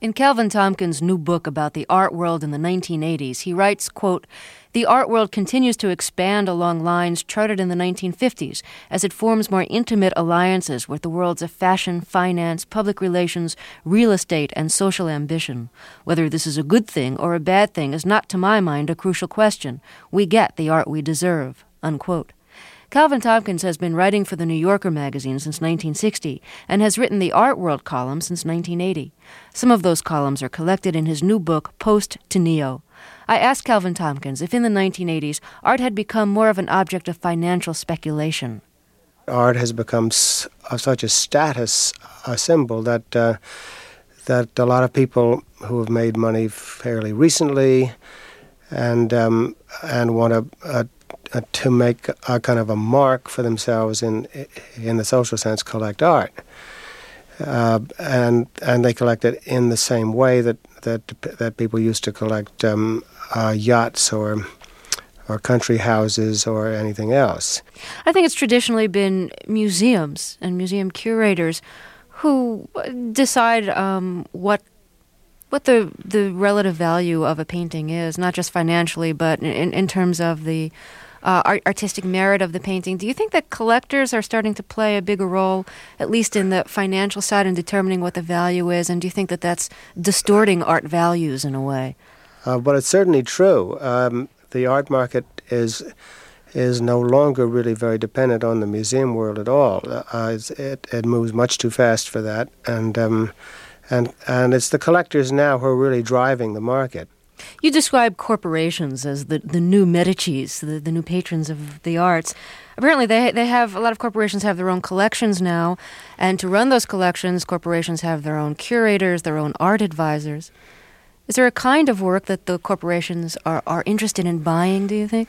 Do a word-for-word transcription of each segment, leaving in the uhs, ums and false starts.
In Calvin Tompkins' new book about the art world in the nineteen eighties, he writes, quote, "The art world continues to expand along lines charted in the nineteen fifties as it forms more intimate alliances with the worlds of fashion, finance, public relations, real estate, and social ambition. Whether this is a good thing or a bad thing is not, to my mind, a crucial question. We get the art we deserve," unquote. Calvin Tompkins has been writing for the New Yorker magazine since nineteen sixty and has written the Art World column since nineteen eighty. Some of those columns are collected in his new book, Post to Neo. I asked Calvin Tompkins if in the nineteen eighties art had become more of an object of financial speculation. Art has become s- of such a status a symbol that uh, that a lot of people who have made money fairly recently and um, and want to uh, uh, to make a kind of a mark for themselves in in the social sense collect art, uh, and and they collect it in the same way that that that people used to collect um, uh, yachts or or country houses or anything else. I think it's traditionally been museums and museum curators who decide um, what what the the relative value of a painting is, not just financially, but in, in terms of the uh, art, artistic merit of the painting. Do you think that collectors are starting to play a bigger role, at least in the financial side, in determining what the value is? And do you think that that's distorting art values in a way? Uh, but it's certainly true. Um, the art market is is no longer really very dependent on the museum world at all. Uh, it it moves much too fast for that, and um, and and it's the collectors now who are really driving the market. You describe corporations as the, the new Medicis, the, the new patrons of the arts. Apparently, they they have a lot of corporations have their own collections now, and to run those collections, corporations have their own curators, their own art advisors. Is there a kind of work that the corporations are, are interested in buying, do you think?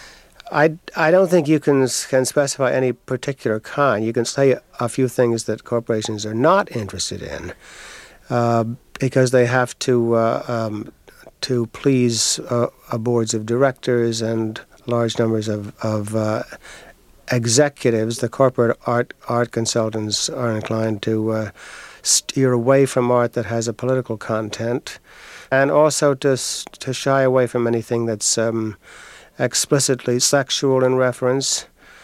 I, I don't think you can can specify any particular kind. You can say a few things that corporations are not interested in uh, because they have to uh, um, to please uh, boards of directors and large numbers of, of uh, executives. The corporate art art consultants are inclined to uh, steer away from art that has a political content, and also to to shy away from anything that's um, explicitly sexual in reference.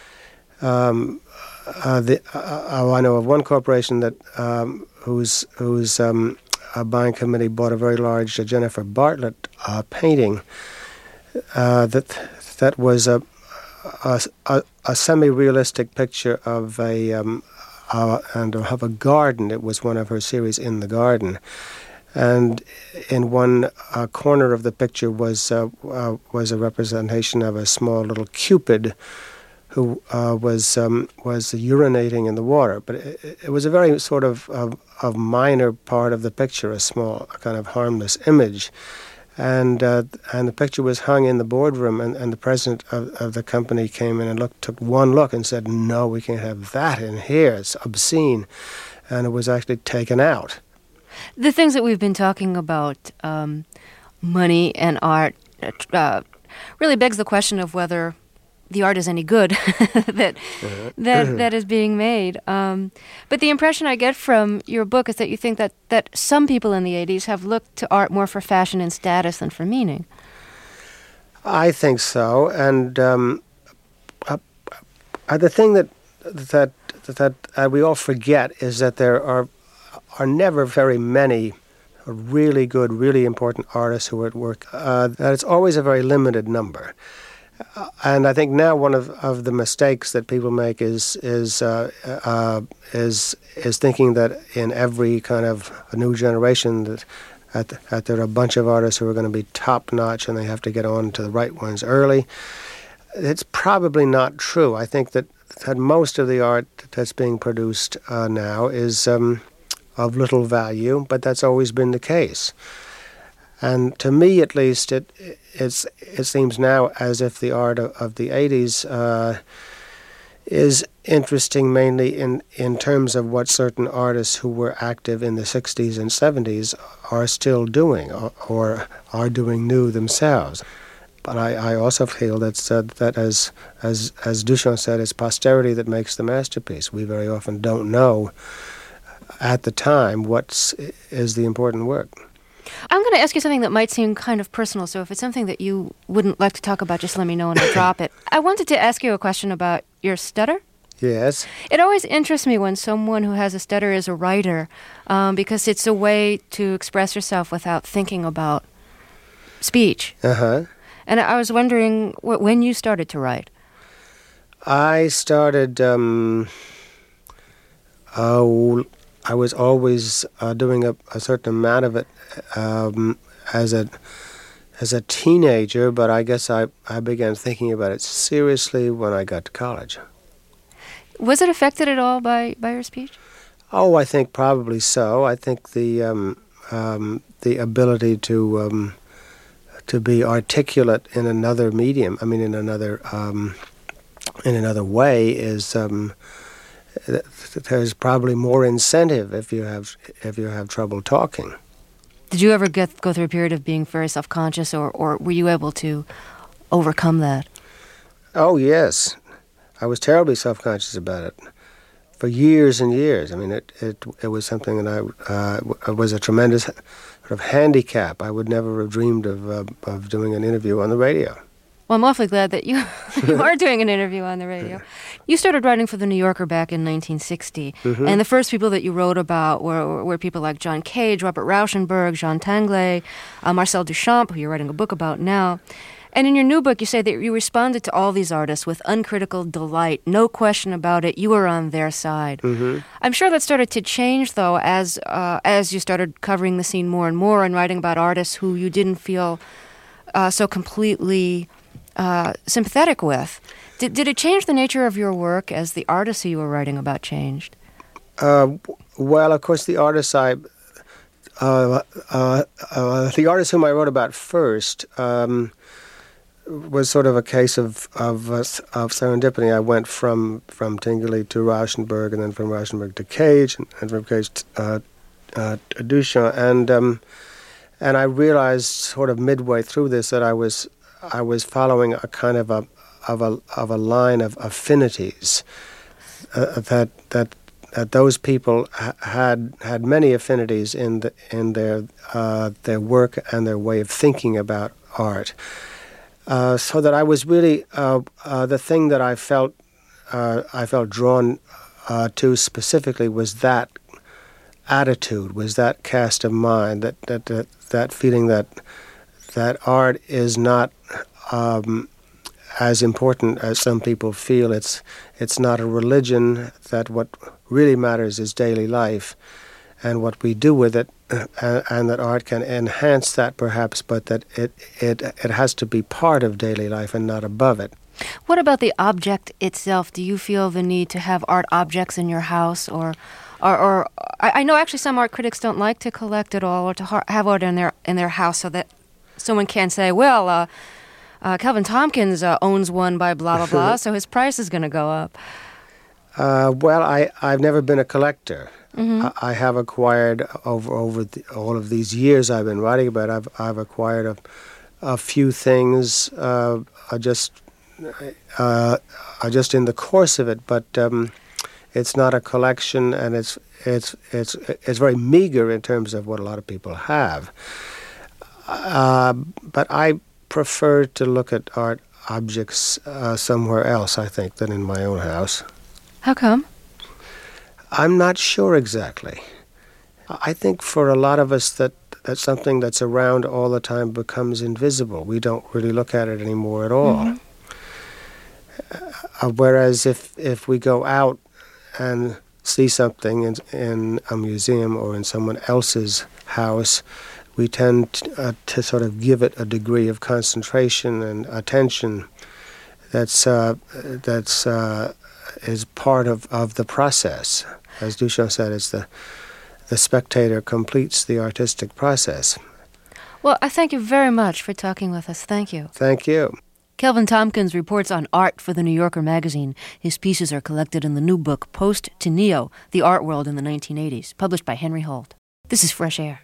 Um, uh, the, uh, I know of one corporation that um, whose whose um, uh, buying committee bought a very large uh, Jennifer Bartlett uh, painting uh, that that was a a, a, a semi-realistic picture of a um, uh, and of a garden. It was one of her series in the garden. And in one uh, corner of the picture was uh, uh, was a representation of a small little Cupid who uh, was um, was urinating in the water. But it, it was a very sort of, of of minor part of the picture, a small kind of harmless image. And uh, and the picture was hung in the boardroom, and, and the president of, of the company came in and looked, took one look and said, "No, we can't have that in here. It's obscene." And it was actually taken out. The things that we've been talking about, um, money and art, uh, really begs the question of whether the art is any good that uh-huh. that that is being made. Um, but the impression I get from your book is that you think that, that some people in the eighties have looked to art more for fashion and status than for meaning. I think so, and um, uh, uh, the thing that that that uh, we all forget is that there are. are never very many really good, really important artists who are at work. Uh, that it's always a very limited number. Uh, and I think now one of, of the mistakes that people make is is uh, uh, is is thinking that in every kind of a new generation that, that, that there are a bunch of artists who are going to be top-notch and they have to get on to the right ones early. It's probably not true. I think that, that most of the art that's being produced uh, now is... Um, of little value, but that's always been the case. And to me, at least, it it's, it seems now as if the art of, of the eighties uh, is interesting mainly in, in terms of what certain artists who were active in the sixties and seventies are still doing or, or are doing new themselves. But I, I also feel that, uh, that as, as, as Duchamp said, it's posterity that makes the masterpiece. We very often don't know at the time, what is the important work. I'm going to ask you something that might seem kind of personal, so if it's something that you wouldn't like to talk about, just let me know and I'll drop it. I wanted to ask you a question about your stutter. Yes. It always interests me when someone who has a stutter is a writer, um, because it's a way to express yourself without thinking about speech. Uh-huh. And I was wondering wh- when you started to write. I started, um, oh, I was always uh, doing a, a certain amount of it um, as a as a teenager, but I guess I, I began thinking about it seriously when I got to college. Was it affected at all by, by your speech? Oh, I think probably so. I think the um, um, the ability to um, to be articulate in another medium, I mean, in another um, in another way, is um, there's probably more incentive if you have if you have trouble talking. Did you ever get go through a period of being very self-conscious, or, or were you able to overcome that? Oh, yes. I was terribly self-conscious about it for years and years. I mean, it it, it was something that I uh, was a tremendous sort of handicap. I would never have dreamed of uh, of doing an interview on the radio. Well, I'm awfully glad that you, you are doing an interview on the radio. You started writing for The New Yorker back in nineteen sixty, mm-hmm. and the first people that you wrote about were, were people like John Cage, Robert Rauschenberg, Jean Tinguely, uh, Marcel Duchamp, who you're writing a book about now. And in your new book, you say that you responded to all these artists with uncritical delight, no question about it. You were on their side. Mm-hmm. I'm sure that started to change, though, as uh, as you started covering the scene more and more and writing about artists who you didn't feel uh, so completely uh, sympathetic with. Did, did it change the nature of your work as the artists who you were writing about changed? Uh, well, of course, the artists I... Uh, uh, uh, the artists whom I wrote about first... Um, was sort of a case of of, uh, of serendipity. I went from from Tinguely to Rauschenberg, and then from Rauschenberg to Cage, and, and from Cage to uh, uh, Duchamp, and um, and I realized sort of midway through this that I was I was following a kind of a of a of a line of affinities uh, that that that those people ha- had had many affinities in the in their uh, their work and their way of thinking about art. Uh, so that I was really uh, uh, the thing that I felt uh, I felt drawn uh, to specifically was that attitude, was that cast of mind, that that that, that feeling that that art is not um, as important as some people feel. It's it's not a religion. That what really matters is daily life, and what we do with it. And, and that art can enhance that, perhaps, but that it, it it has to be part of daily life and not above it. What about the object itself? Do you feel the need to have art objects in your house, or, or, or I, I know actually some art critics don't like to collect it all or to ha- have art in their in their house, so that someone can say, well, uh, uh, Kelvin Tompkins uh, owns one by blah blah blah, so his price is going to go up. Uh, well, I I've never been a collector. Mm-hmm. I have acquired over over the, all of these years I've been writing about. I've I've acquired a, a few things, uh, just uh, just in the course of it. But um, it's not a collection, and it's it's it's it's very meager in terms of what a lot of people have. Uh, but I prefer to look at art objects uh, somewhere else, I think, than in my own house. How come? I'm not sure exactly. I think for a lot of us that, that something that's around all the time becomes invisible. We don't really look at it anymore at all. Mm-hmm. Uh, whereas if if we go out and see something in, in a museum or in someone else's house, we tend to, uh, to sort of give it a degree of concentration and attention that's uh, that's uh, is part of, of the process. As Duchamp said, it's the the spectator completes the artistic process. Well, I thank you very much for talking with us. Thank you. Thank you. Kelvin Tompkins reports on art for The New Yorker magazine. His pieces are collected in the new book, Post to Neo, The Art World in the nineteen eighties, published by Henry Holt. This is Fresh Air.